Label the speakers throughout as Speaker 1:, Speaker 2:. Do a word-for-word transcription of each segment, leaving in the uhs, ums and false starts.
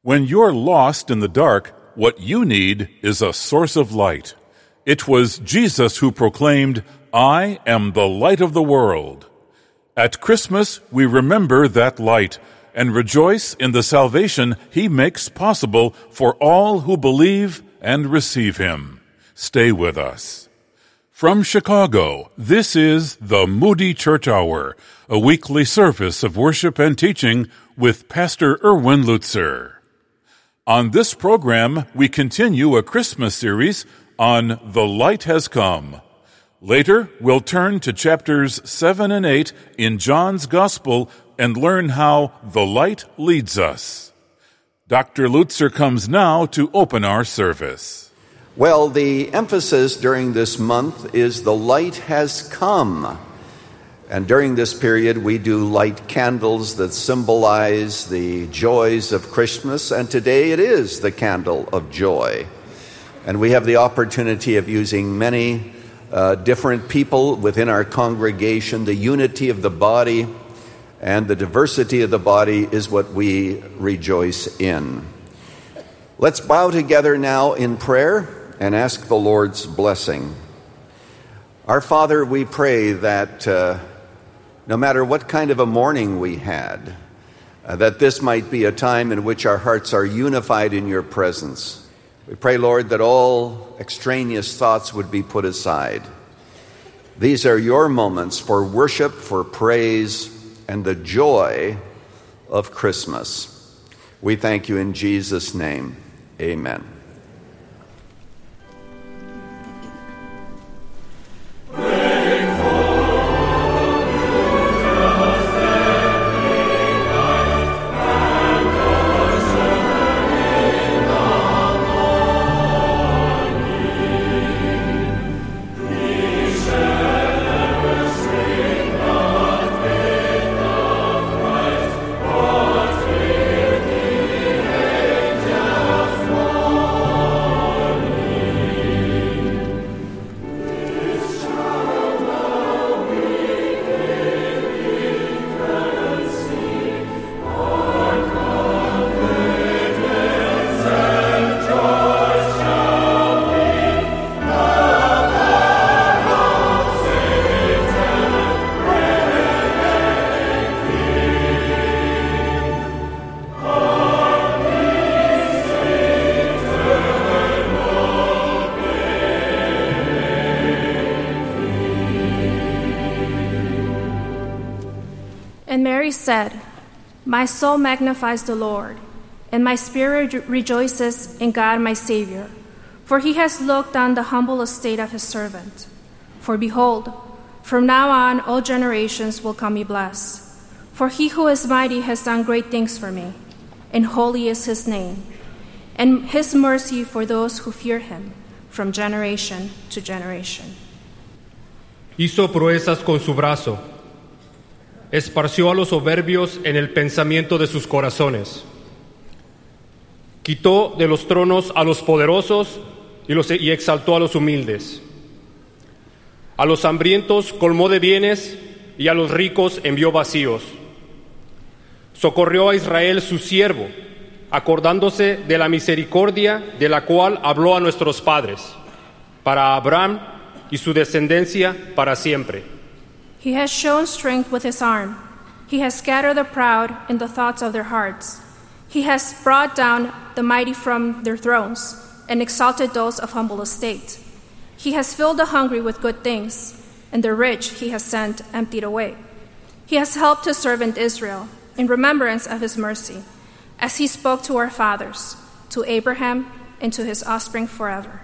Speaker 1: When you're lost in the dark, what you need is a source of light. It was Jesus who proclaimed, "I am the light of the world." At Christmas, we remember that light and rejoice in the salvation He makes possible for all who believe and receive Him. Stay with us. From Chicago, this is the Moody Church Hour, a weekly service of worship and teaching with Pastor Erwin Lutzer. On this program, we continue a Christmas series on The Light Has Come. Later, we'll turn to chapters seven and eight in John's Gospel and learn how the light leads us. Doctor Lutzer comes now to open our service.
Speaker 2: Well, the emphasis during this month is the light has come. And during this period, we do light candles that symbolize the joys of Christmas. And today it is the candle of joy. And we have the opportunity of using many uh, different people within our congregation. The unity of the body and the diversity of the body is what we rejoice in. Let's bow together now in prayer and ask the Lord's blessing. Our Father, we pray that uh, no matter what kind of a morning we had, uh, that this might be a time in which our hearts are unified in your presence. We pray, Lord, that all extraneous thoughts would be put aside. These are your moments for worship, for praise, and the joy of Christmas. We thank you in Jesus' name. Amen.
Speaker 3: And Mary said, "My soul magnifies the Lord, and my spirit rejoices in God my Savior, for he has looked on the humble estate of his servant. For behold, from now on all generations will call me blessed. For he who is mighty has done great things for me, and holy is his name, and his mercy for those who fear him from generation to generation."
Speaker 4: Hizo proezas con su brazo. Esparció a los soberbios en el pensamiento de sus corazones. Quitó de los tronos a los poderosos y, los, y exaltó a los humildes. A los hambrientos colmó de bienes y a los ricos envió vacíos. Socorrió a Israel su siervo, acordándose de la misericordia de la cual habló a nuestros padres, para Abraham y su descendencia para siempre.
Speaker 3: He has shown strength with his arm. He has scattered the proud in the thoughts of their hearts. He has brought down the mighty from their thrones and exalted those of humble estate. He has filled the hungry with good things, and the rich he has sent emptied away. He has helped his servant Israel in remembrance of his mercy, as he spoke to our fathers, to Abraham, and to his offspring forever.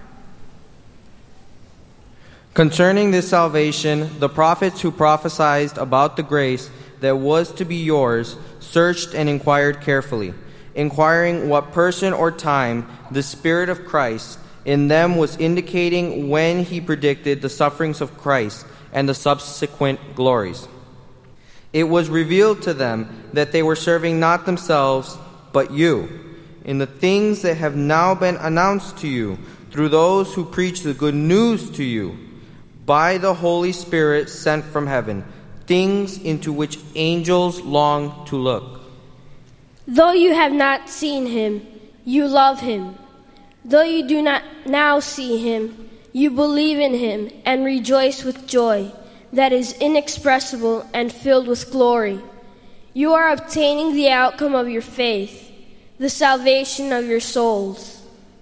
Speaker 5: Concerning this salvation, the prophets who prophesied about the grace that was to be yours searched and inquired carefully, inquiring what person or time the Spirit of Christ in them was indicating when he predicted the sufferings of Christ and the subsequent glories. It was revealed to them that they were serving not themselves, but you, in the things that have now been announced to you through those who preach the good news to you, by the Holy Spirit sent from heaven, things into which angels long to look.
Speaker 6: Though you have not seen him, you love him. Though you do not now see him, you believe in him and rejoice with joy that is inexpressible and filled with glory. You are obtaining the outcome of your faith, the salvation of your souls.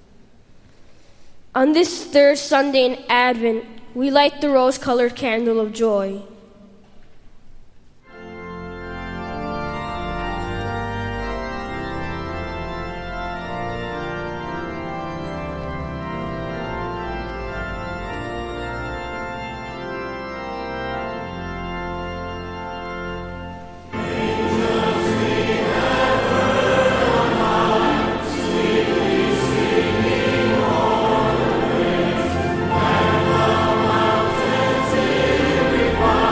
Speaker 6: On this third Sunday in Advent, we light the rose-colored candle of joy.
Speaker 7: One.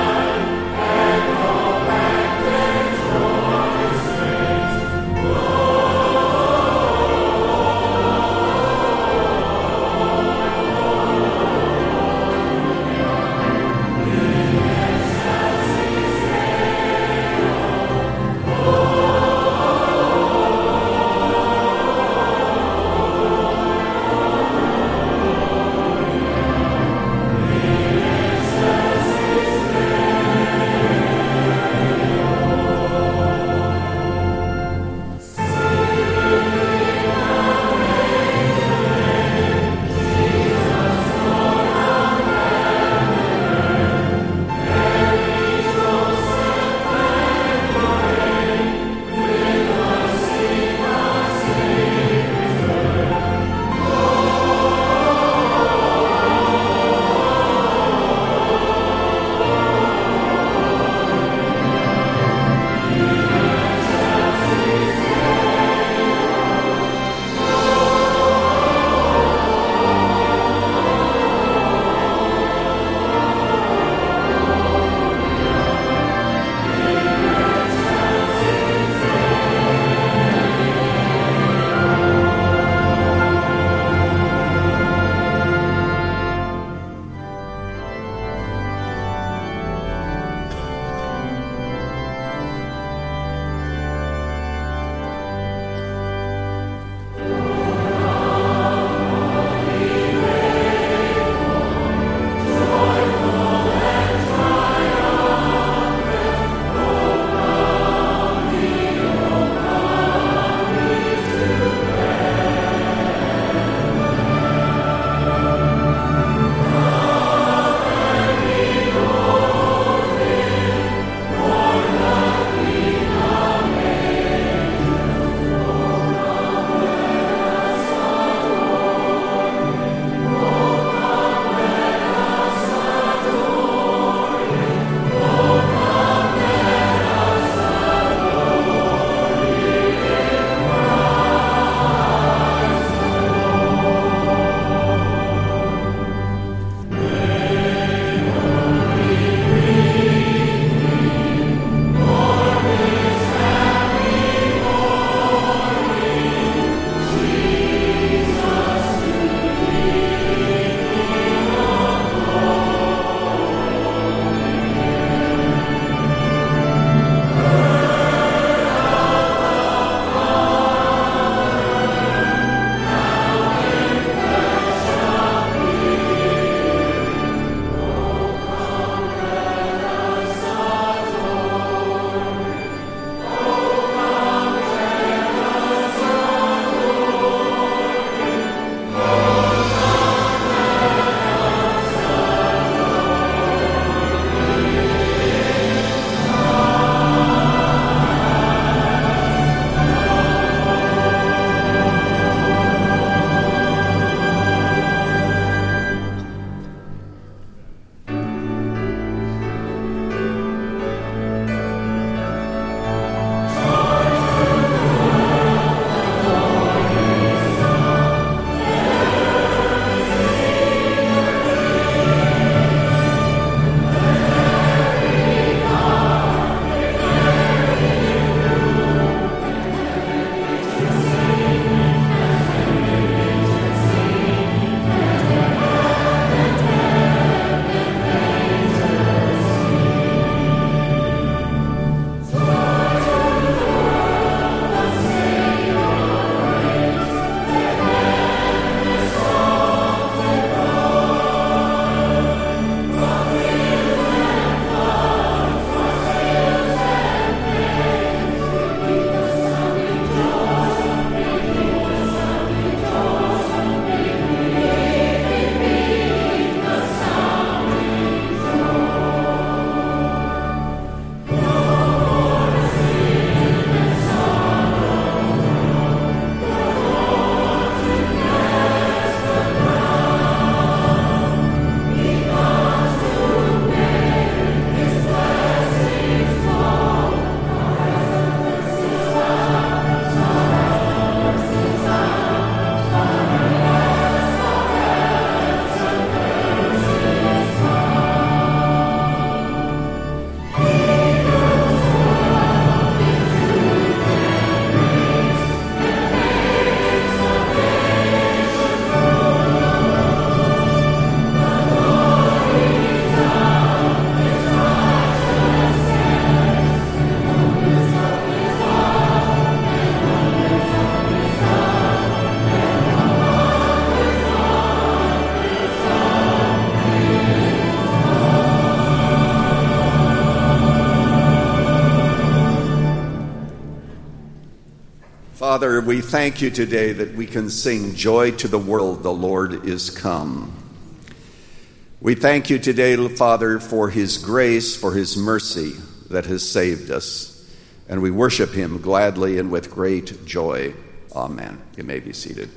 Speaker 2: Father, we thank you today that we can sing joy to the world, the Lord is come. We thank you today, Father, for his grace, for his mercy that has saved us. And we worship him gladly and with great joy. Amen. You may be seated.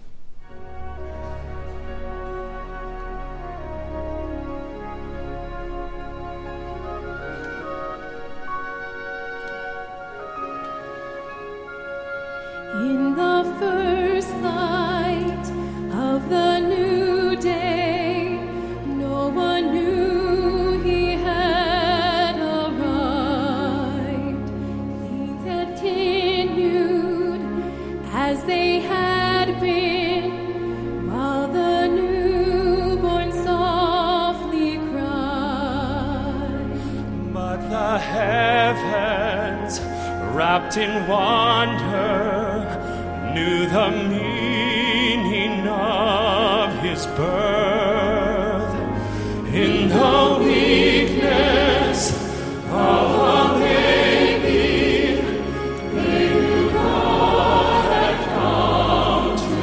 Speaker 7: In the first light of the new day, no one knew he had arrived. Things had continued as they had been, while the newborn softly cried.
Speaker 8: But the heavens, wrapped in wonder, knew the meaning of his birth. In the weakness of a baby, they knew God had come to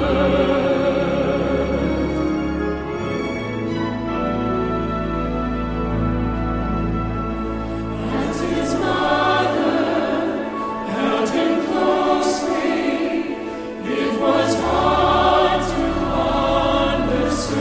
Speaker 8: earth. As his mother held him closely, it was hard to understand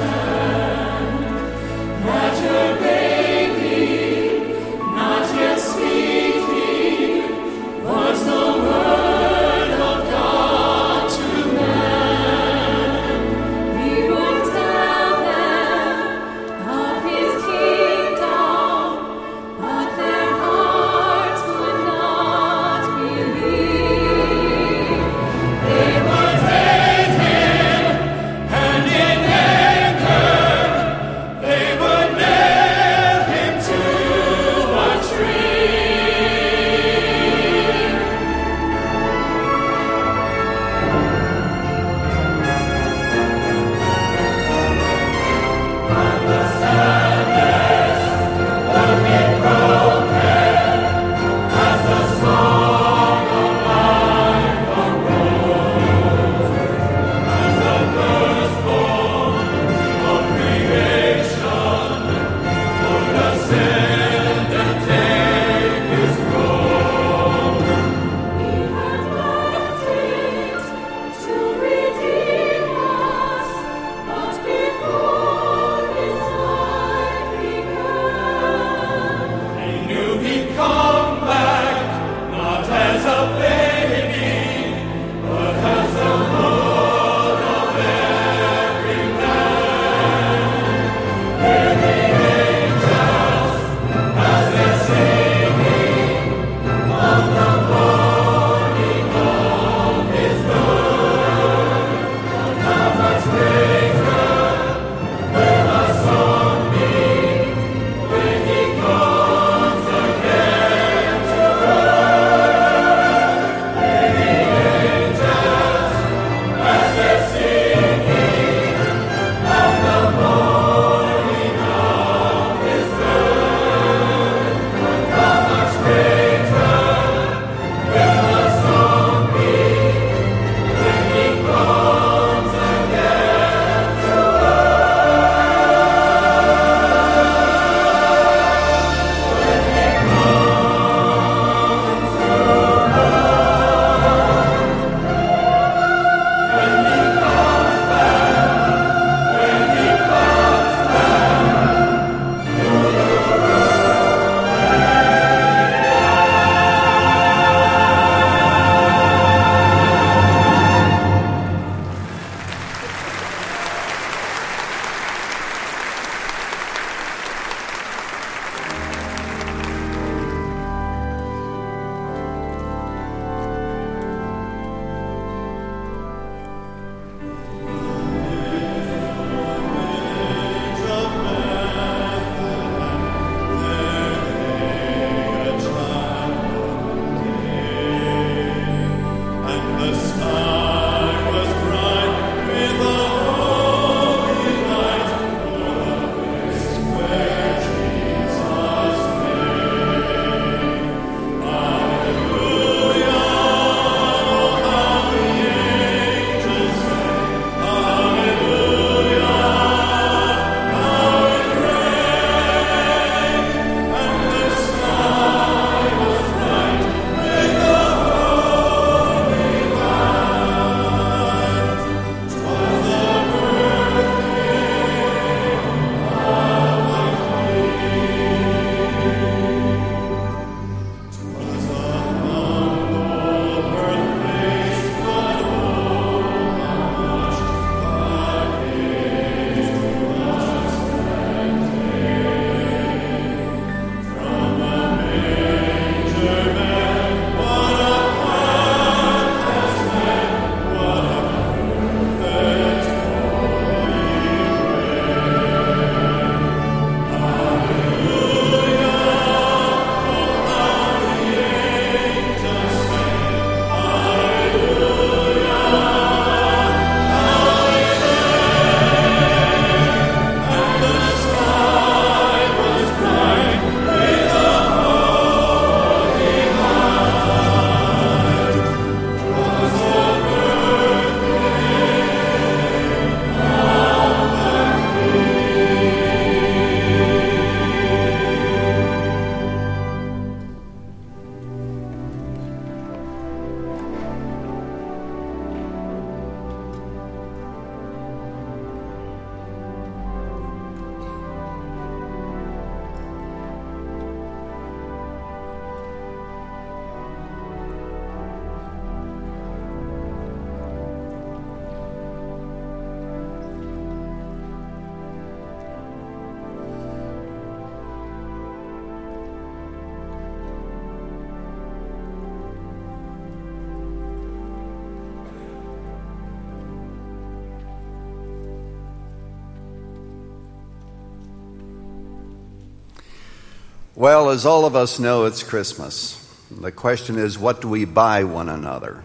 Speaker 2: Well, as all of us know, it's Christmas. The question is, what do we buy one another?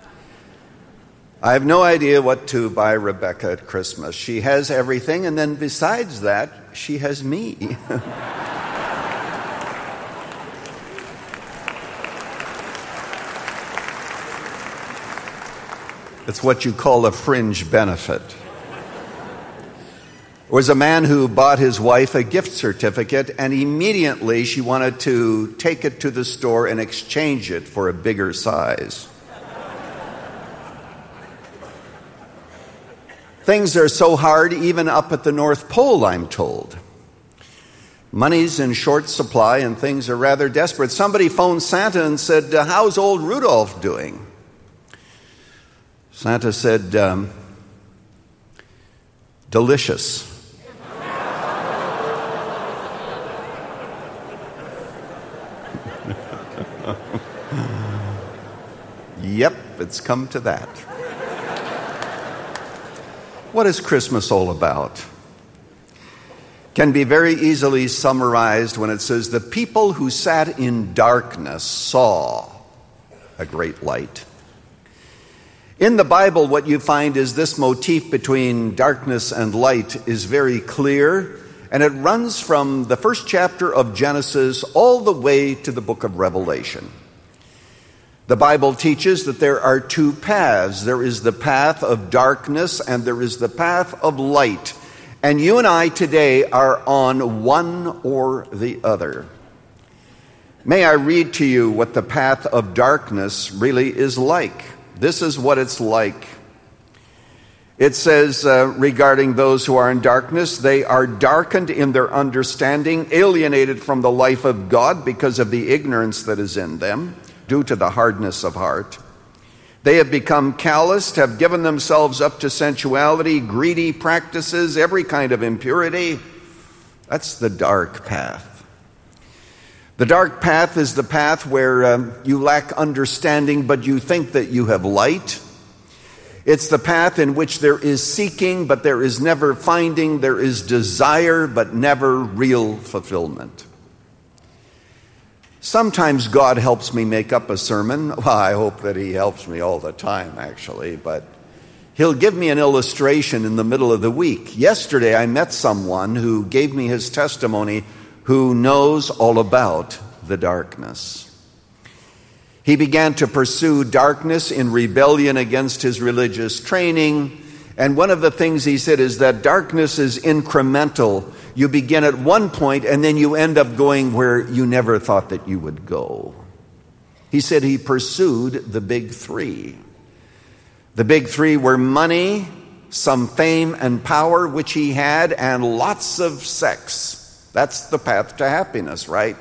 Speaker 2: I have no idea what to buy Rebecca at Christmas. She has everything, and then besides that, she has me. It's what you call a fringe benefit. There was a man who bought his wife a gift certificate, and immediately she wanted to take it to the store and exchange it for a bigger size. Things are so hard even up at the North Pole, I'm told. Money's in short supply and things are rather desperate. Somebody phoned Santa and said, uh, how's old Rudolph doing? Santa said, um, delicious. Yep, it's come to that. What is Christmas all about? Can be very easily summarized when it says, the people who sat in darkness saw a great light. In the Bible, what you find is this motif between darkness and light is very clear, and it runs from the first chapter of Genesis all the way to the book of Revelation. The Bible teaches that there are two paths. There is the path of darkness and there is the path of light. And you and I today are on one or the other. May I read to you what the path of darkness really is like. This is what it's like. It says uh, regarding those who are in darkness, they are darkened in their understanding, alienated from the life of God because of the ignorance that is in them, due to the hardness of heart. They have become calloused, have given themselves up to sensuality, greedy practices, every kind of impurity. That's the dark path. The dark path is the path where um, you lack understanding, but you think that you have light. It's the path in which there is seeking, but there is never finding. There is desire, but never real fulfillment. Sometimes God helps me make up a sermon. Well, I hope that he helps me all the time, actually, but he'll give me an illustration in the middle of the week. Yesterday, I met someone who gave me his testimony who knows all about the darkness. He began to pursue darkness in rebellion against his religious training, and one of the things he said is that darkness is incremental. You begin at one point and then you end up going where you never thought that you would go. He said he pursued the big three. The big three were money, some fame and power, which he had, and lots of sex. That's the path to happiness, right?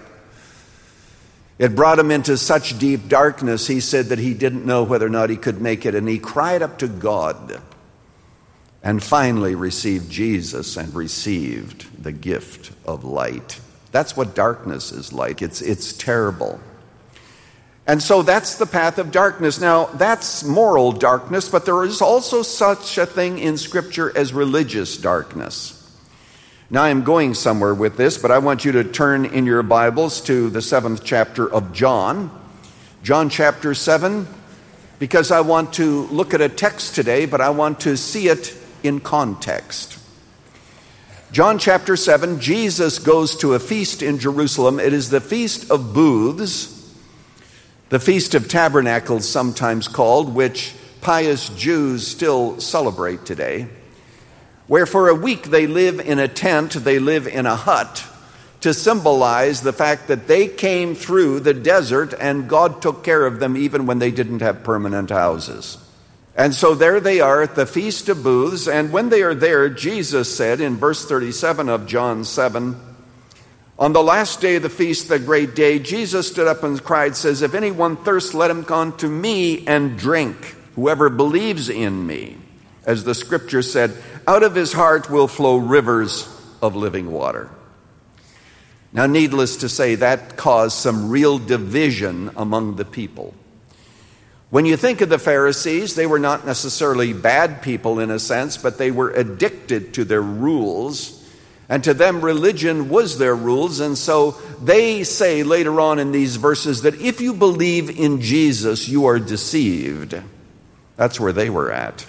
Speaker 2: It brought him into such deep darkness, he said that he didn't know whether or not he could make it, and he cried up to God. And finally received Jesus and received the gift of light. That's what darkness is like. It's, it's terrible. And so that's the path of darkness. Now, that's moral darkness, but there is also such a thing in Scripture as religious darkness. Now, I'm going somewhere with this, but I want you to turn in your Bibles to the seventh chapter of John. John chapter seven, because I want to look at a text today, but I want to see it in context. John chapter seven, Jesus goes to a feast in Jerusalem. It is the Feast of Booths, the Feast of Tabernacles sometimes called, which pious Jews still celebrate today, where for a week they live in a tent, they live in a hut, to symbolize the fact that they came through the desert and God took care of them even when they didn't have permanent houses. And so there they are at the Feast of Booths, and when they are there, Jesus said in verse thirty-seven of John seven, on the last day of the feast, the great day, Jesus stood up and cried, says, if anyone thirsts, let him come to me and drink. Whoever believes in me, as the scripture said, out of his heart will flow rivers of living water. Now, needless to say, that caused some real division among the people. When you think of the Pharisees, they were not necessarily bad people in a sense, but they were addicted to their rules. And to them, religion was their rules. And so they say later on in these verses that if you believe in Jesus, you are deceived. That's where they were at.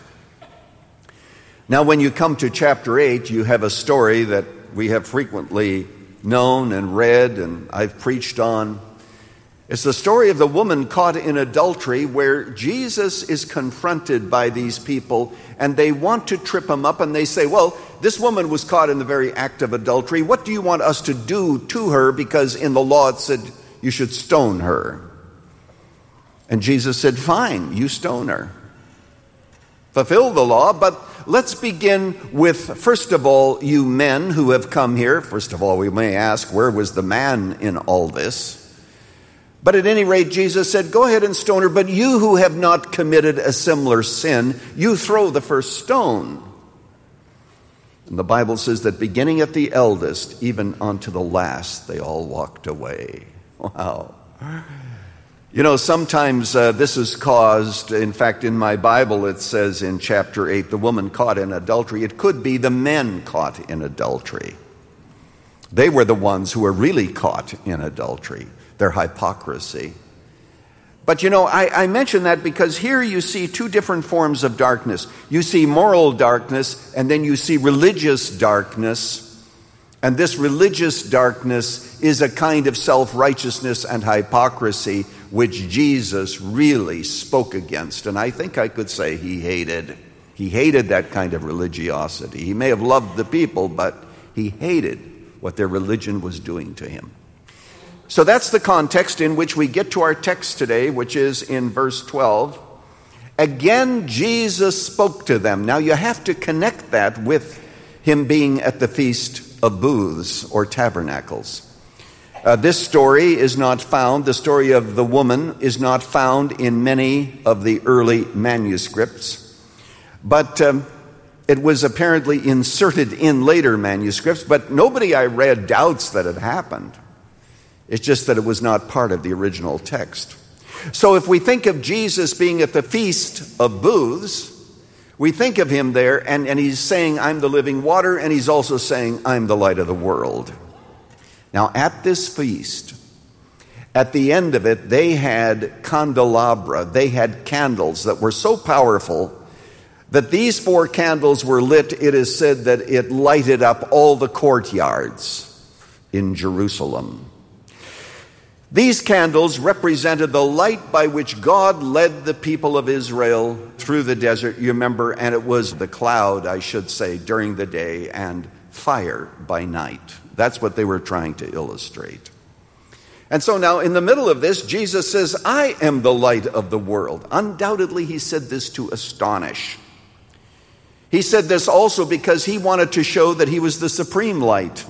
Speaker 2: Now, when you come to chapter eight, you have a story that we have frequently known and read, and I've preached on. It's the story of the woman caught in adultery, where Jesus is confronted by these people, and they want to trip him up, and they say, well, this woman was caught in the very act of adultery. What do you want us to do to her? Because in the law it said you should stone her. And Jesus said, fine, you stone her. Fulfill the law, but let's begin with, first of all, you men who have come here. First of all, we may ask, where was the man in all this? But at any rate, Jesus said, go ahead and stone her, but you who have not committed a similar sin, you throw the first stone. And the Bible says that beginning at the eldest, even unto the last, they all walked away. Wow. You know, sometimes uh, this is caused, in fact, in my Bible it says in chapter eight, the woman caught in adultery. It could be the men caught in adultery. They were the ones who were really caught in adultery, their hypocrisy. But you know, I, I mention that because here you see two different forms of darkness. You see moral darkness, and then you see religious darkness. And this religious darkness is a kind of self-righteousness and hypocrisy which Jesus really spoke against. And I think I could say he hated. He hated that kind of religiosity. He may have loved the people, but he hated what their religion was doing to him. So that's the context in which we get to our text today, which is in verse twelve. Again, Jesus spoke to them. Now you have to connect that with him being at the Feast of Booths or Tabernacles. Uh, this story is not found, the story of the woman is not found in many of the early manuscripts, but um, it was apparently inserted in later manuscripts, but nobody I read doubts that it happened. It's just that it was not part of the original text. So if we think of Jesus being at the Feast of Booths, we think of him there, and, and he's saying, I'm the living water, and he's also saying, I'm the light of the world. Now, at this feast, at the end of it, they had candelabra, they had candles that were so powerful that these four candles were lit. It is said that it lighted up all the courtyards in Jerusalem. These candles represented the light by which God led the people of Israel through the desert, you remember, and it was the cloud, I should say, during the day and fire by night. That's what they were trying to illustrate. And so now in the middle of this, Jesus says, I am the light of the world. Undoubtedly, he said this to astonish. He said this also because he wanted to show that he was the supreme light.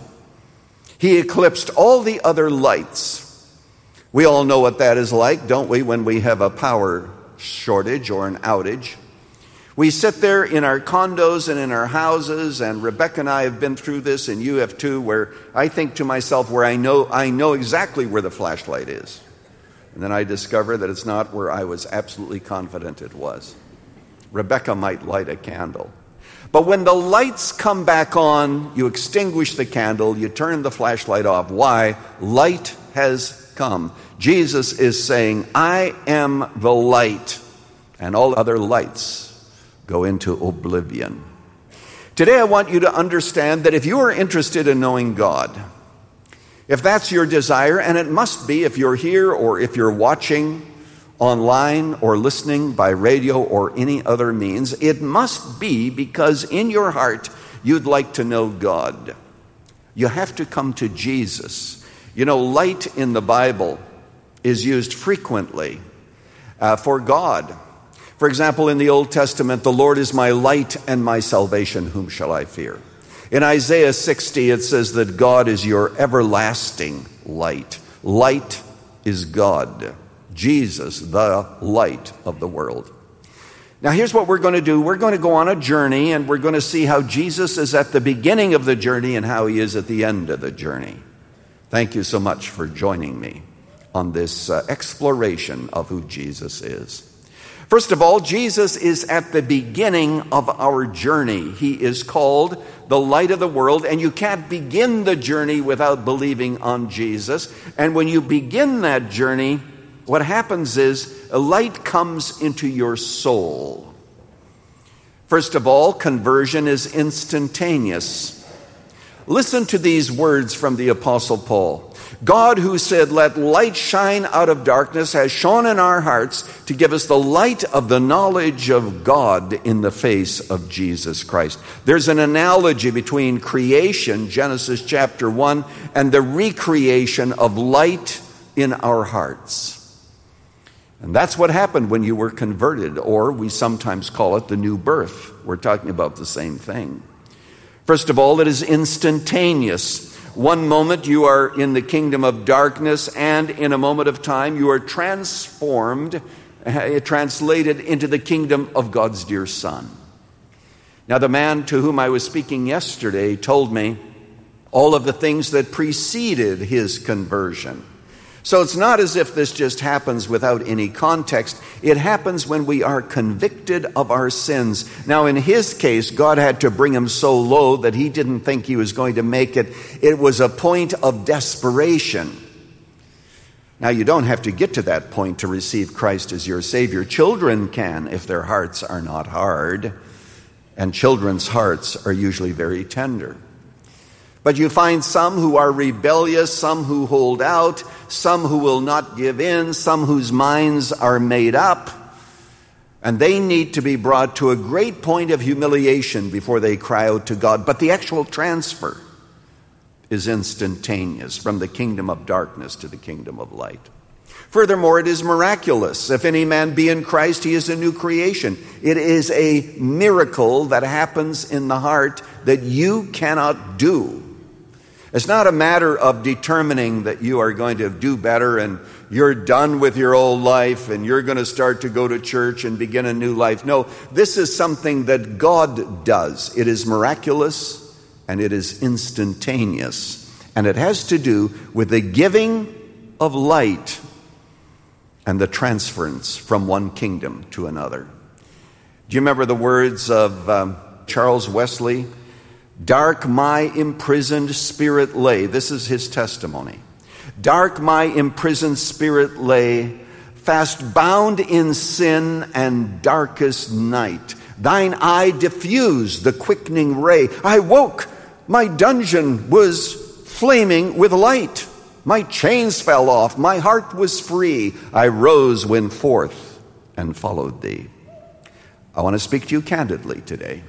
Speaker 2: He eclipsed all the other lights. We all know what that is like, don't we, when we have a power shortage or an outage. We sit there in our condos and in our houses, and Rebecca and I have been through this, and you have too, where I think to myself, where I know I know exactly where the flashlight is. And then I discover that it's not where I was absolutely confident it was. Rebecca might light a candle. But when the lights come back on, you extinguish the candle, you turn the flashlight off. Why? Light has come. Jesus is saying, I am the light, and all other lights go into oblivion. Today I want you to understand that if you are interested in knowing God, if that's your desire, and it must be if you're here or if you're watching online or listening by radio or any other means, it must be because in your heart you'd like to know God. You have to come to Jesus. You know, light in the Bible is used frequently uh, for God. For example, in the Old Testament, the Lord is my light and my salvation, whom shall I fear? In Isaiah sixty, it says that God is your everlasting light. Light is God. Jesus, the light of the world. Now here's what we're going to do. We're going to go on a journey, and we're going to see how Jesus is at the beginning of the journey and how he is at the end of the journey. Thank you so much for joining me on this uh, exploration of who Jesus is. First of all, Jesus is at the beginning of our journey. He is called the light of the world, and you can't begin the journey without believing on Jesus. And when you begin that journey, what happens is a light comes into your soul. First of all, conversion is instantaneous. Listen to these words from the Apostle Paul. God, who said, "Let light shine out of darkness," has shone in our hearts to give us the light of the knowledge of God in the face of Jesus Christ. There's an analogy between creation, Genesis chapter one, and the recreation of light in our hearts. And that's what happened when you were converted, or we sometimes call it the new birth. We're talking about the same thing. First of all, it is instantaneous. One moment you are in the kingdom of darkness, and in a moment of time you are transformed, uh, translated into the kingdom of God's dear Son. Now, the man to whom I was speaking yesterday told me all of the things that preceded his conversion. So it's not as if this just happens without any context. It happens when we are convicted of our sins. Now, in his case, God had to bring him so low that he didn't think he was going to make it. It was a point of desperation. Now, you don't have to get to that point to receive Christ as your Savior. Children can, if their hearts are not hard, and children's hearts are usually very tender. But you find some who are rebellious, some who hold out, some who will not give in, some whose minds are made up, and they need to be brought to a great point of humiliation before they cry out to God. But the actual transfer is instantaneous from the kingdom of darkness to the kingdom of light. Furthermore, it is miraculous. If any man be in Christ, he is a new creation. It is a miracle that happens in the heart that you cannot do. It's not a matter of determining that you are going to do better and you're done with your old life and you're going to start to go to church and begin a new life. No, this is something that God does. It is miraculous and it is instantaneous. And it has to do with the giving of light and the transference from one kingdom to another. Do you remember the words of um, Charles Wesley? "Dark my imprisoned spirit lay." This is his testimony. "Dark my imprisoned spirit lay, fast bound in sin and darkest night. Thine eye diffused the quickening ray. I woke, my dungeon was flaming with light. My chains fell off, my heart was free. I rose, went forth, and followed thee." I want to speak to you candidly today.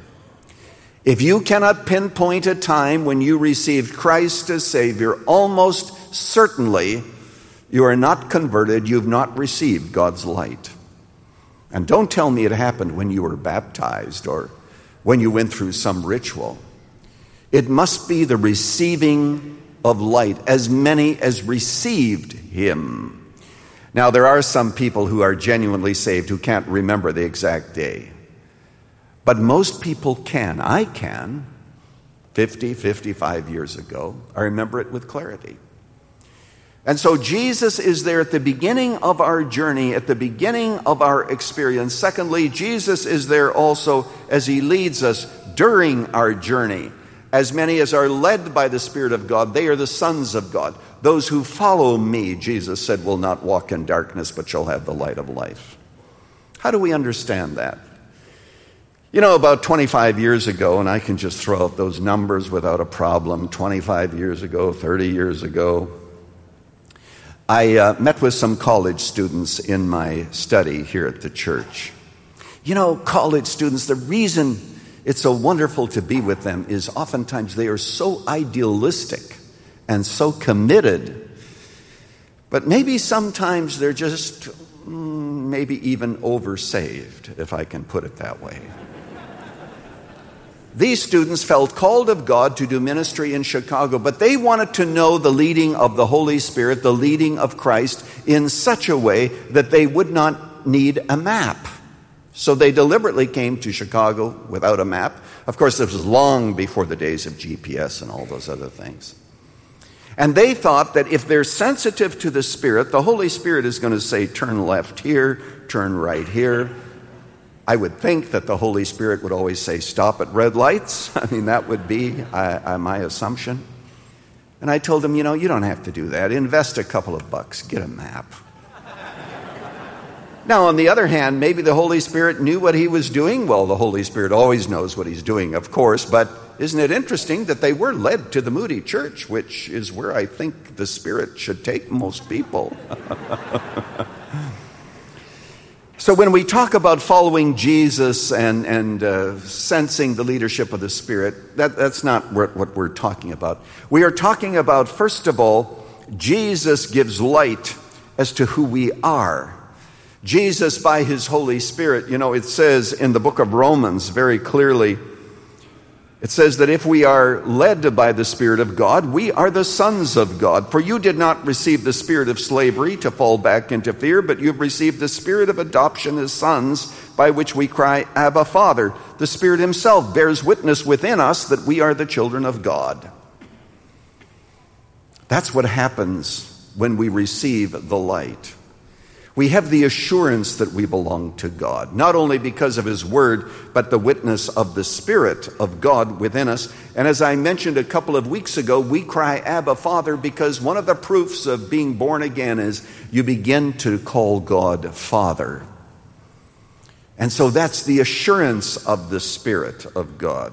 Speaker 2: If you cannot pinpoint a time when you received Christ as Savior, almost certainly you are not converted, you've not received God's light. And don't tell me it happened when you were baptized or when you went through some ritual. It must be the receiving of light, as many as received him. Now, there are some people who are genuinely saved who can't remember the exact day. But most people can. I can. fifty, fifty-five years ago. I remember it with clarity. And so Jesus is there at the beginning of our journey, at the beginning of our experience. Secondly, Jesus is there also as he leads us during our journey. As many as are led by the Spirit of God, they are the sons of God. Those who follow me, Jesus said, will not walk in darkness, but shall have the light of life. How do we understand that? You know, about twenty-five years ago, and I can just throw out those numbers without a problem, twenty-five years ago, thirty years ago, I uh, met with some college students in my study here at the church. You know, college students, the reason it's so wonderful to be with them is oftentimes they are so idealistic and so committed, but maybe sometimes they're just mm, maybe even oversaved, if I can put it that way. These students felt called of God to do ministry in Chicago, but they wanted to know the leading of the Holy Spirit, the leading of Christ, in such a way that they would not need a map. So they deliberately came to Chicago without a map. Of course, this was long before the days of G P S and all those other things. And they thought that if they're sensitive to the Spirit, the Holy Spirit is going to say, turn left here, turn right here. I would think that the Holy Spirit would always say, stop at red lights. I mean, that would be uh, my assumption. And I told them, you know, you don't have to do that. Invest a couple of bucks. Get a map. Now, on the other hand, maybe the Holy Spirit knew what he was doing. Well, the Holy Spirit always knows what he's doing, of course. But isn't it interesting that they were led to the Moody Church, which is where I think the Spirit should take most people. So when we talk about following Jesus and, and uh, sensing the leadership of the Spirit, that, that's not what, what we're talking about. We are talking about, first of all, Jesus gives light as to who we are. Jesus, by his Holy Spirit, you know, it says in the book of Romans very clearly, it says that if we are led by the Spirit of God, we are the sons of God. For you did not receive the spirit of slavery to fall back into fear, but you've received the spirit of adoption as sons, by which we cry, Abba, Father. The Spirit himself bears witness within us that we are the children of God. That's what happens when we receive the light. We have the assurance that we belong to God, not only because of his word, but the witness of the Spirit of God within us. And as I mentioned a couple of weeks ago, we cry, Abba, Father, because one of the proofs of being born again is you begin to call God Father. And so that's the assurance of the Spirit of God.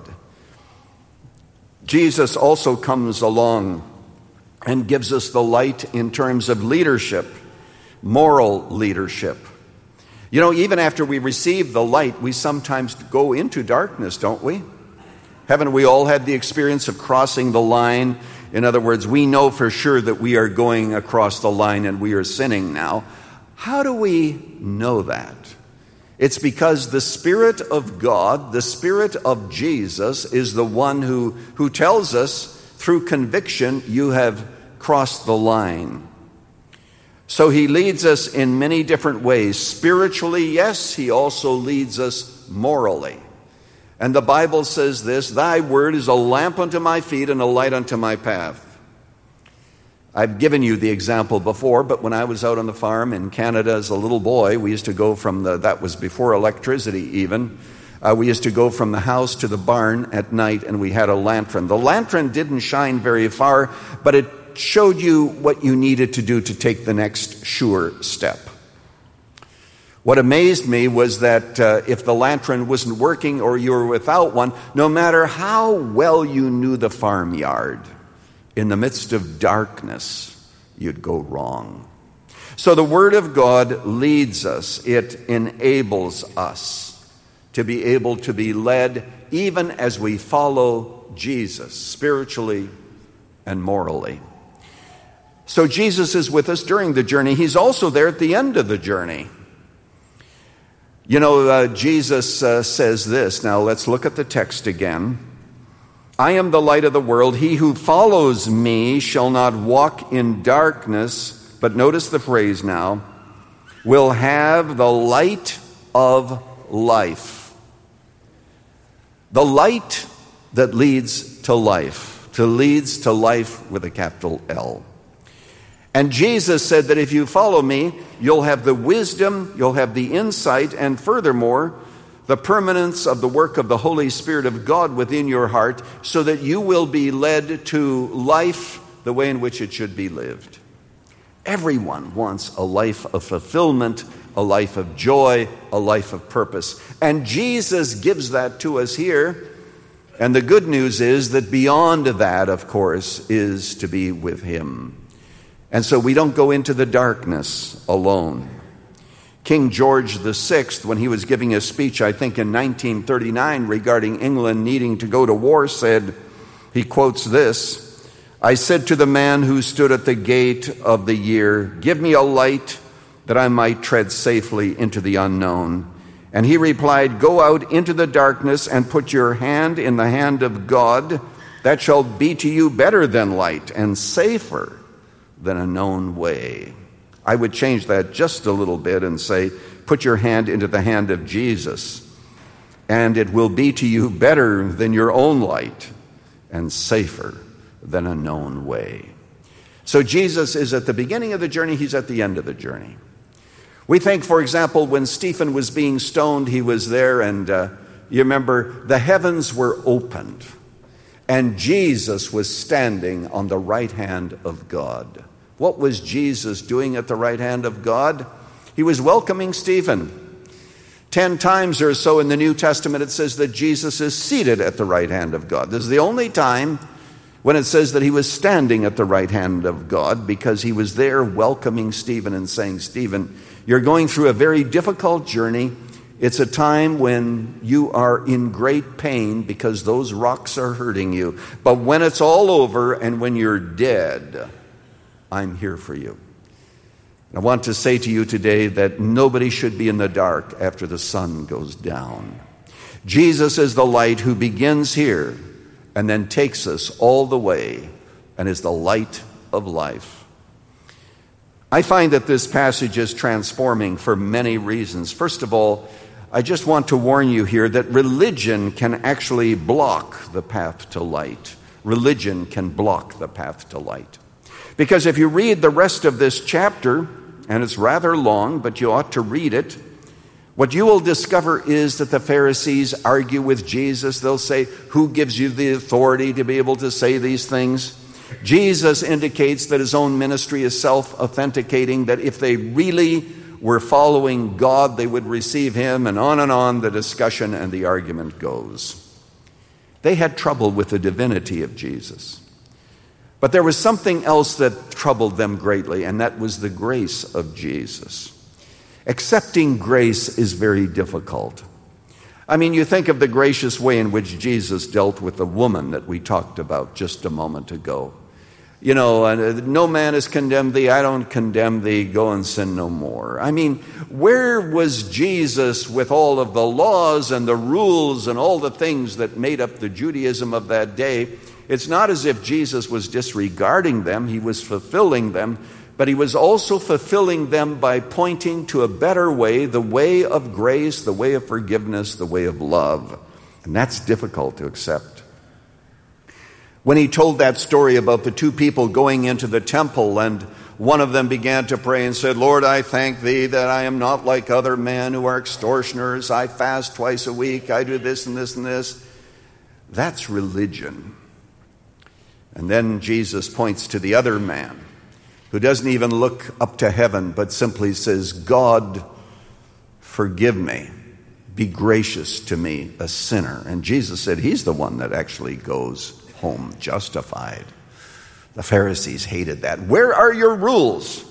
Speaker 2: Jesus also comes along and gives us the light in terms of leadership. Moral leadership. You know, even after we receive the light, we sometimes go into darkness, don't we? Haven't we all had the experience of crossing the line? In other words, we know for sure that we are going across the line and we are sinning now. How do we know that? It's because the Spirit of God, the Spirit of Jesus, is the one who, who tells us through conviction, you have crossed the line. So he leads us in many different ways. Spiritually, yes, he also leads us morally. And the Bible says this, thy word is a lamp unto my feet and a light unto my path. I've given you the example before, but when I was out on the farm in Canada as a little boy, we used to go from the, that was before electricity even, uh, we used to go from the house to the barn at night and we had a lantern. The lantern didn't shine very far, but it showed you what you needed to do to take the next sure step. What amazed me was that uh, if the lantern wasn't working or you were without one, no matter how well you knew the farmyard, in the midst of darkness, you'd go wrong. So the Word of God leads us. It enables us to be able to be led even as we follow Jesus, spiritually and morally. So Jesus is with us during the journey. He's also there at the end of the journey. You know, uh, Jesus uh, says this. Now let's look at the text again. I am the light of the world. He who follows me shall not walk in darkness, but notice the phrase now, will have the light of life. The light that leads to life, to leads to life with a capital L. And Jesus said that if you follow me, you'll have the wisdom, you'll have the insight, and furthermore, the permanence of the work of the Holy Spirit of God within your heart, so that you will be led to life the way in which it should be lived. Everyone wants a life of fulfillment, a life of joy, a life of purpose. And Jesus gives that to us here. And the good news is that beyond that, of course, is to be with him. And so we don't go into the darkness alone. King George the Sixth, when he was giving a speech, I think in nineteen thirty-nine, regarding England needing to go to war, said, he quotes this, I said to the man who stood at the gate of the year, give me a light that I might tread safely into the unknown. And he replied, go out into the darkness and put your hand in the hand of God. That shall be to you better than light and safer than a known way. I would change that just a little bit and say, put your hand into the hand of Jesus, and it will be to you better than your own light and safer than a known way. So Jesus is at the beginning of the journey, he's at the end of the journey. We think, for example, when Stephen was being stoned, he was there, and uh, you remember the heavens were opened, and Jesus was standing on the right hand of God. What was Jesus doing at the right hand of God? He was welcoming Stephen. Ten times or so in the New Testament it says that Jesus is seated at the right hand of God. This is the only time when it says that he was standing at the right hand of God, because he was there welcoming Stephen and saying, Stephen, you're going through a very difficult journey. It's a time when you are in great pain because those rocks are hurting you. But when it's all over and when you're dead, I'm here for you. I want to say to you today that nobody should be in the dark after the sun goes down. Jesus is the light who begins here and then takes us all the way and is the light of life. I find that this passage is transforming for many reasons. First of all, I just want to warn you here that religion can actually block the path to light. Religion can block the path to light. Because if you read the rest of this chapter, and it's rather long, but you ought to read it, what you will discover is that the Pharisees argue with Jesus. They'll say, who gives you the authority to be able to say these things? Jesus indicates that his own ministry is self-authenticating, that if they really were following God, they would receive him, and on and on the discussion and the argument goes. They had trouble with the divinity of Jesus. But there was something else that troubled them greatly, and that was the grace of Jesus. Accepting grace is very difficult. I mean, you think of the gracious way in which Jesus dealt with the woman that we talked about just a moment ago. You know, uh, no man has condemned thee, I don't condemn thee, go and sin no more. I mean, where was Jesus with all of the laws and the rules and all the things that made up the Judaism of that day? It's not as if Jesus was disregarding them, he was fulfilling them, but he was also fulfilling them by pointing to a better way, the way of grace, the way of forgiveness, the way of love. And that's difficult to accept. When he told that story about the two people going into the temple, and one of them began to pray and said, Lord, I thank thee that I am not like other men who are extortioners. I fast twice a week. I do this and this and this. That's religion. And then Jesus points to the other man who doesn't even look up to heaven, but simply says, God, forgive me. Be gracious to me, a sinner. And Jesus said he's the one that actually goes home justified. The Pharisees hated that. Where are your rules?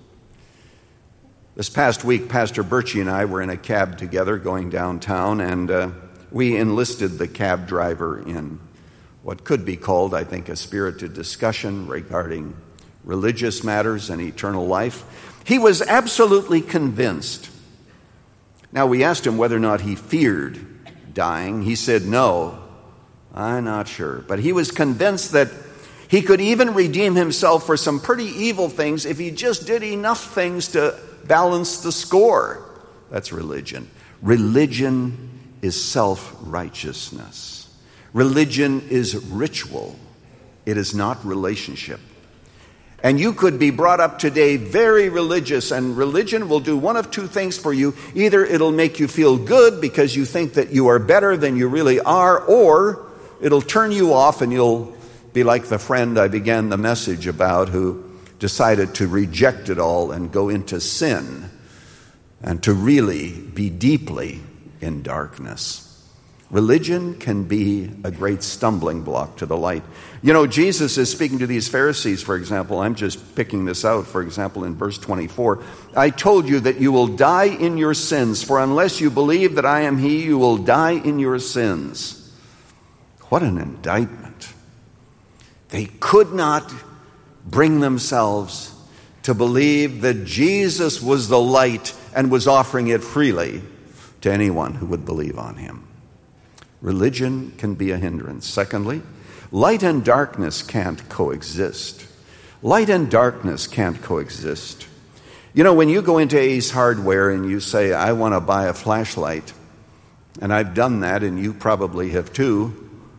Speaker 2: This past week, Pastor Birchie and I were in a cab together going downtown, and uh, we enlisted the cab driver in what could be called, I think, a spirited discussion regarding religious matters and eternal life. He was absolutely convinced. Now, we asked him whether or not he feared dying. He said, no, I'm not sure. But he was convinced that he could even redeem himself for some pretty evil things if he just did enough things to balance the score. That's religion. Religion is self-righteousness. Religion is ritual. It is not relationship. And you could be brought up today very religious, and religion will do one of two things for you. Either it'll make you feel good because you think that you are better than you really are, or it'll turn you off and you'll be like the friend I began the message about who decided to reject it all and go into sin and to really be deeply in darkness. Religion can be a great stumbling block to the light. You know, Jesus is speaking to these Pharisees, for example. I'm just picking this out, for example, in verse twenty-four. I told you that you will die in your sins, for unless you believe that I am he, you will die in your sins. What an indictment. They could not bring themselves to believe that Jesus was the light and was offering it freely to anyone who would believe on him. Religion can be a hindrance. Secondly, light and darkness can't coexist. Light and darkness can't coexist. You know, when you go into Ace Hardware and you say, I want to buy a flashlight, and I've done that, and you probably have too,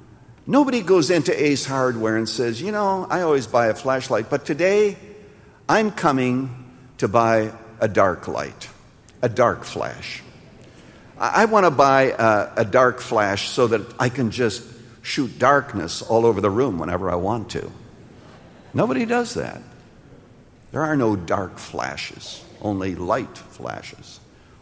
Speaker 2: Nobody goes into Ace Hardware and says, you know, I always buy a flashlight, but today I'm coming to buy a dark light, a dark flash. I, I want to buy a, a dark flash so that I can just shoot darkness all over the room whenever I want to. Nobody does that. There are no dark flashes, only light flashes.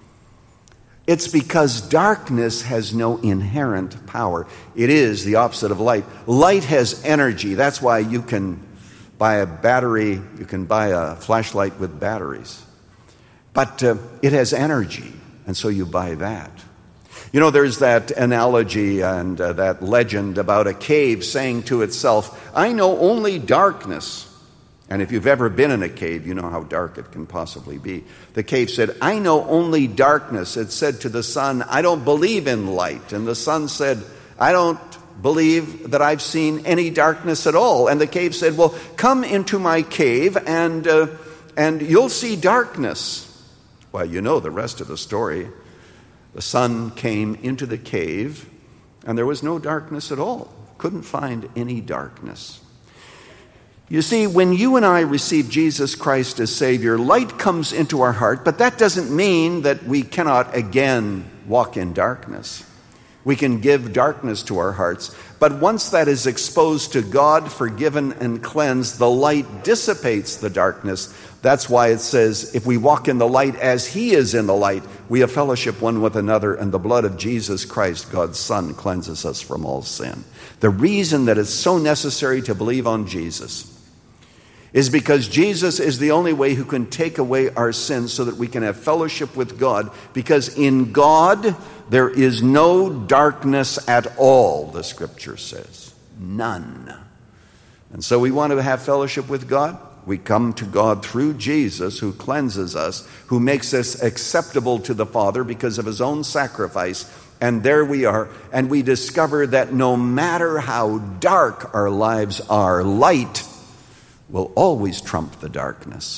Speaker 2: It's because darkness has no inherent power. It is the opposite of light. Light has energy. That's why you can buy a battery, you can buy a flashlight with batteries. But uh, it has energy, and so you buy that. You know, there's that analogy and uh, that legend about a cave saying to itself, I know only darkness. And if you've ever been in a cave, you know how dark it can possibly be. The cave said, I know only darkness. It said to the sun, I don't believe in light. And the sun said, I don't believe that I've seen any darkness at all. And the cave said, well, come into my cave and uh, and you'll see darkness. Well, you know the rest of the story. The sun came into the cave and there was no darkness at all. Couldn't find any darkness. You see, when you and I receive Jesus Christ as Savior, light comes into our heart, but that doesn't mean that we cannot again walk in darkness. We can give darkness to our hearts, but once that is exposed to God, forgiven and cleansed, the light dissipates the darkness. That's why it says, if we walk in the light as He is in the light, we have fellowship one with another, and the blood of Jesus Christ, God's Son, cleanses us from all sin. The reason that it's so necessary to believe on Jesus is because Jesus is the only way who can take away our sins so that we can have fellowship with God, because in God there is no darkness at all, the Scripture says. None. And so we want to have fellowship with God. We come to God through Jesus, who cleanses us, who makes us acceptable to the Father because of His own sacrifice. And there we are, and we discover that no matter how dark our lives are, light will always trump the darkness.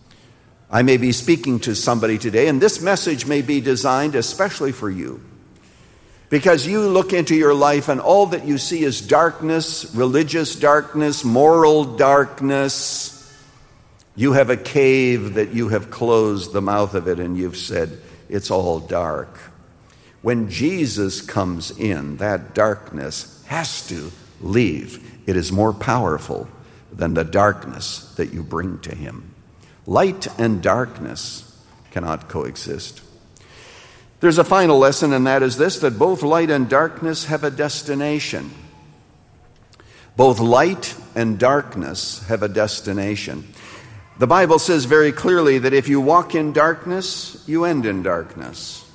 Speaker 2: I may be speaking to somebody today, and this message may be designed especially for you, because you look into your life and all that you see is darkness, religious darkness, moral darkness. You have a cave that you have closed the mouth of it, and you've said, it's all dark. When Jesus comes in, that darkness has to leave. It is more powerful than the darkness that you bring to Him. Light and darkness cannot coexist. There's a final lesson, and that is this, that both light and darkness have a destination. Both light and darkness have a destination. The Bible says very clearly that if you walk in darkness, you end in darkness.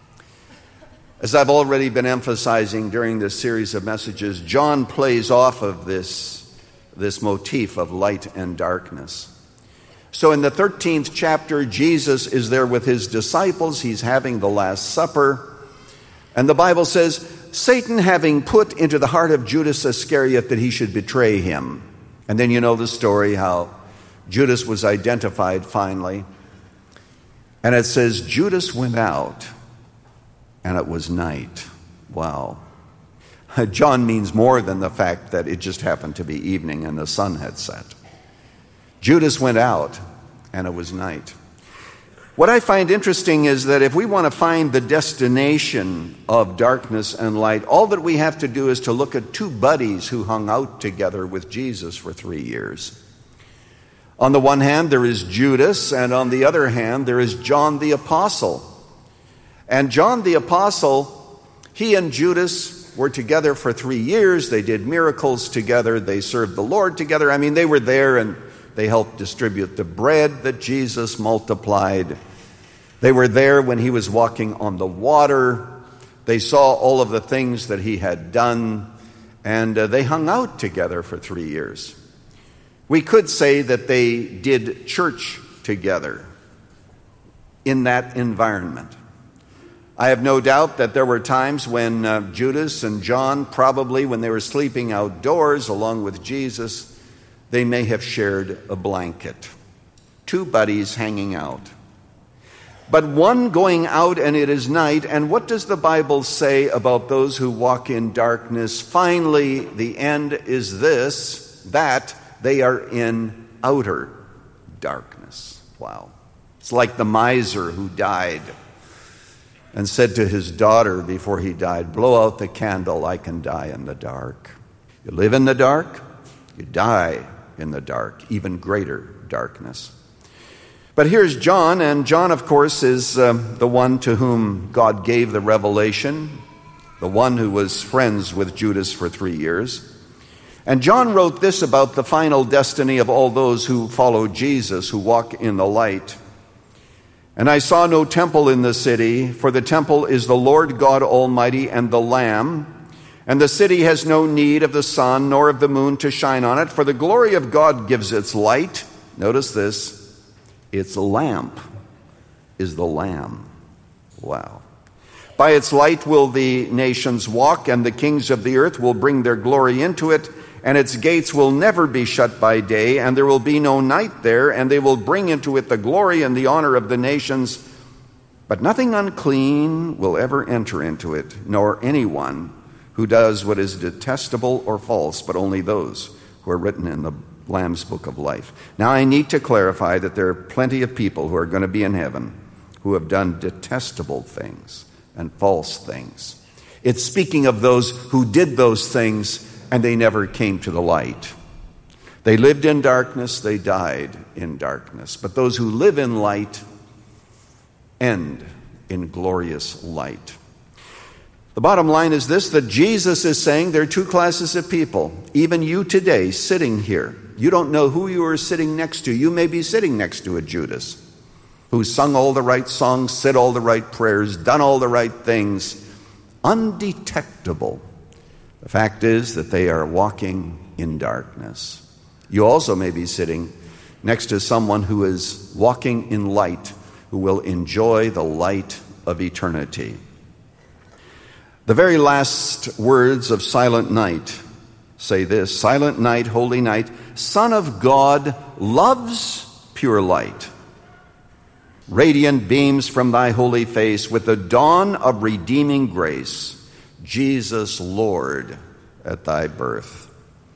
Speaker 2: As I've already been emphasizing during this series of messages, John plays off of this this motif of light and darkness. So in the thirteenth chapter, Jesus is there with His disciples. He's having the Last Supper. And the Bible says, Satan having put into the heart of Judas Iscariot that he should betray Him. And then you know the story how Judas was identified finally. And it says, Judas went out, and it was night. Wow. John means more than the fact that it just happened to be evening and the sun had set. Judas went out, and it was night. What I find interesting is that if we want to find the destination of darkness and light, all that we have to do is to look at two buddies who hung out together with Jesus for three years. On the one hand, there is Judas, and on the other hand, there is John the Apostle. And John the Apostle, he and Judas were together for three years. They did miracles together. They served the Lord together. I mean, they were there and they helped distribute the bread that Jesus multiplied. They were there when He was walking on the water. They saw all of the things that He had done, and uh, they hung out together for three years. We could say that they did church together in that environment. I have no doubt that there were times when uh, Judas and John, probably when they were sleeping outdoors along with Jesus, they may have shared a blanket. Two buddies hanging out. but one going out, and it is night. And what does the Bible say about those who walk in darkness? Finally, the end is this, that they are in outer darkness. Wow. It's like the miser who died and said to his daughter before he died, blow out the candle, I can die in the dark. You live in the dark, you die in the dark, even greater darkness. But here's John, and John, of course, is um, the one to whom God gave the revelation, the one who was friends with Judas for three years. And John wrote this about the final destiny of all those who follow Jesus, who walk in the light. And I saw no temple in the city, for the temple is the Lord God Almighty and the Lamb. And the city has no need of the sun nor of the moon to shine on it, for the glory of God gives its light. Notice this. Its lamp is the Lamb. Wow. By its light will the nations walk, and the kings of the earth will bring their glory into it, and its gates will never be shut by day, and there will be no night there, and they will bring into it the glory and the honor of the nations. But nothing unclean will ever enter into it, nor anyone who does what is detestable or false, but only those who are written in the Lamb's Book of Life. Now, I need to clarify that there are plenty of people who are going to be in heaven who have done detestable things and false things. It's speaking of those who did those things and they never came to the light. They lived in darkness, they died in darkness. But those who live in light end in glorious light. The bottom line is this, that Jesus is saying there are two classes of people. Even you today, sitting here, you don't know who you are sitting next to. You may be sitting next to a Judas who sung all the right songs, said all the right prayers, done all the right things, undetectable. The fact is that they are walking in darkness. You also may be sitting next to someone who is walking in light, who will enjoy the light of eternity. The very last words of Silent Night say this, Silent night, holy night, Son of God loves pure light. Radiant beams from thy holy face with the dawn of redeeming grace. Jesus, Lord, at thy birth.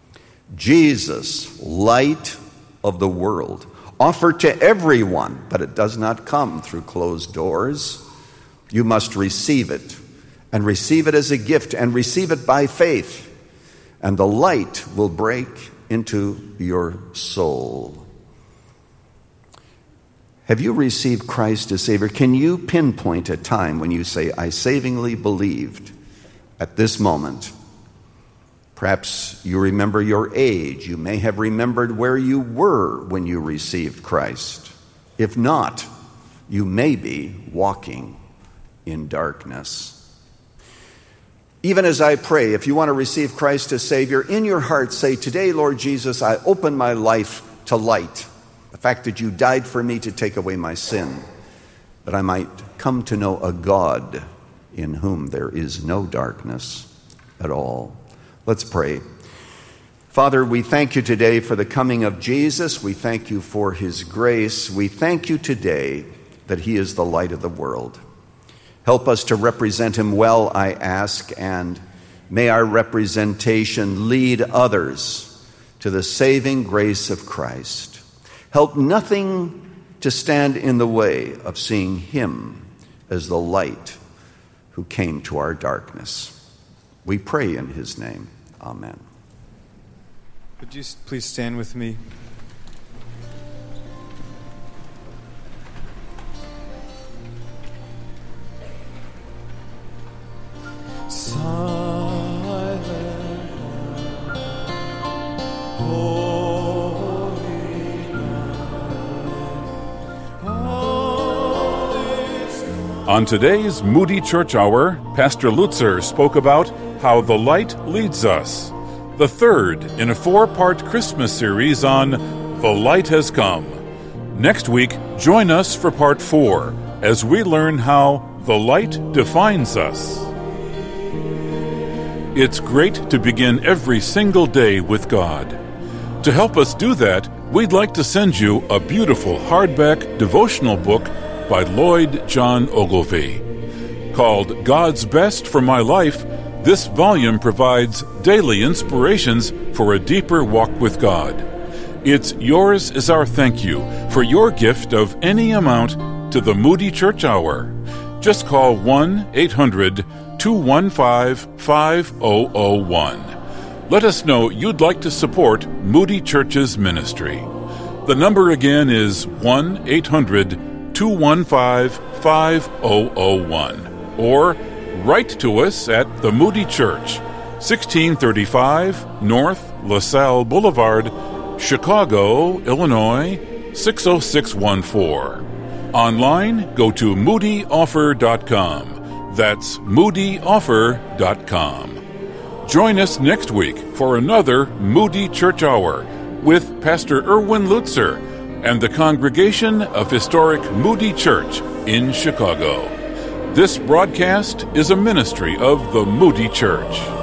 Speaker 2: Jesus, light of the world, offered to everyone, but it does not come through closed doors. You must receive it, and receive it as a gift, and receive it by faith, and the light will break into your soul. Have you received Christ as Savior? Can you pinpoint a time when you say, I savingly believed at this moment? Perhaps you remember your age. You may have remembered where you were when you received Christ. If not, you may be walking in darkness. Even as I pray, if you want to receive Christ as Savior, in your heart say, today, Lord Jesus, I open my life to light. The fact that you died for me to take away my sin, that I might come to know a God in whom there is no darkness at all. Let's pray. Father, we thank you today for the coming of Jesus. We thank you for his grace. We thank you today that he is the light of the world. Help us to represent him well, I ask, and may our representation lead others to the saving grace of Christ. Help nothing to stand in the way of seeing him as the light who came to our darkness. We pray in his name. Amen.
Speaker 9: Would you please stand with me?
Speaker 1: On today's Moody Church Hour, Pastor Lutzer spoke about how the light leads us, the third in a four-part Christmas series on The Light Has Come. Next week, join us for part four as we learn how the light defines us. It's great to begin every single day with God. To help us do that, we'd like to send you a beautiful hardback devotional book by Lloyd John Ogilvie. Called God's Best for My Life, this volume provides daily inspirations for a deeper walk with God. It's yours as our thank you for your gift of any amount to the Moody Church Hour. Just call one eight hundred two one five five zero zero one. Let us know you'd like to support Moody Church's ministry. The number again is one eight hundred two one five five zero zero one. Or write to us at the Moody Church, sixteen thirty-five North LaSalle Boulevard, Chicago, Illinois, six oh six one four. Online, go to moody offer dot com. That's moody offer dot com. Join us next week for another Moody Church Hour with Pastor Erwin Lutzer and the Congregation of Historic Moody Church in Chicago. This broadcast is a ministry of the Moody Church.